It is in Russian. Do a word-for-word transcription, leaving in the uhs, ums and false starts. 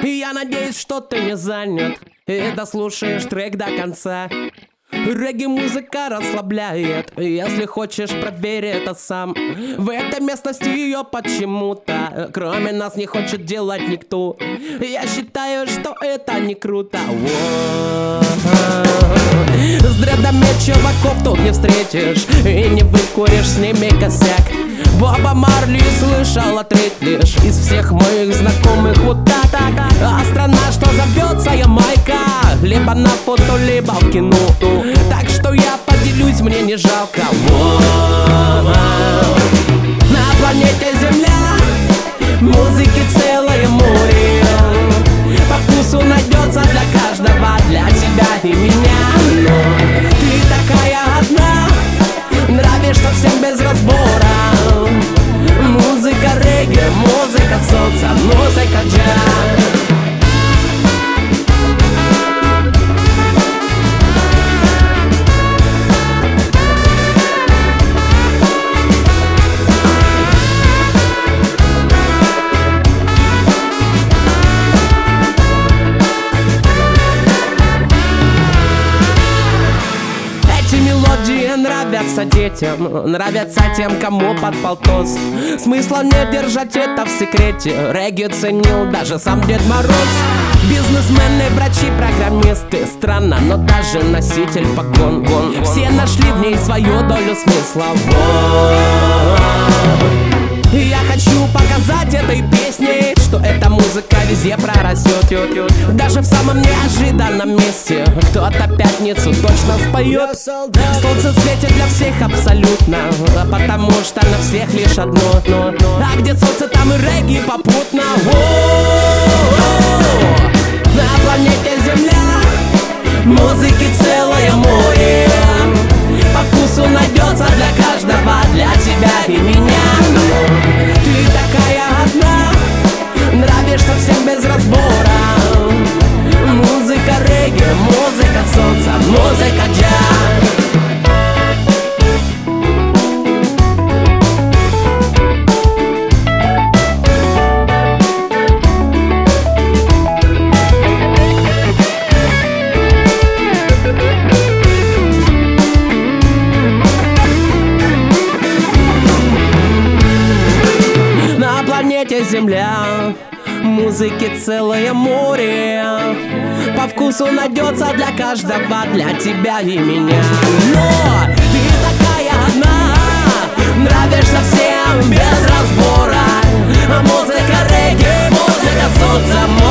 Я надеюсь, что ты не занят и дослушаешь трек до конца. Регги-музыка расслабляет. Если хочешь, проверь это сам. В этой местности ее почему-то кроме нас не хочет делать никто. Я считаю, что это не круто. С дредами чуваков тут не встретишь и не выкуришь с ними косяк. Боба Марли слышал отрыв лишь из всех моих знакомых вот так. А страна, что зовется Ямайка, либо на фото, либо в кино. Так что я поделюсь, мне не жалко. На планете Земля музыки целое море. По вкусу найдется для каждого, для тебя и меня. Но ты такая одна, нравишься всем без разбора. Музыка регги, музыка солнца, музыка джаз. Нравятся детям, нравятся тем, кому под полтос. Смысла не держать это в секрете. Регги ценил даже сам Дед Мороз. Бизнесмены, врачи, программисты. Странно, но даже носитель погон. Все нашли в ней свою долю смысла. Я хочу показать этой песней, что эта музыка везде прорастет. Даже в самом неожиданном месте кто-то пятницу точно споет. Солнце светит для всех абсолютно, потому что на всех лишь одно. А где солнце, там и регги попутно. На планете Земля музыки целое море. По вкусу найдется для каждого, для тебя и меня. Ты такая одна, нравишься всем без разбора. Музыка регги, музыка солнца, музыка джаз. Земля, музыки целое море. По вкусу найдется для каждого, для тебя и меня. Но ты такая одна, нравишься всем без разбора. Музыка регги, музыка солнца.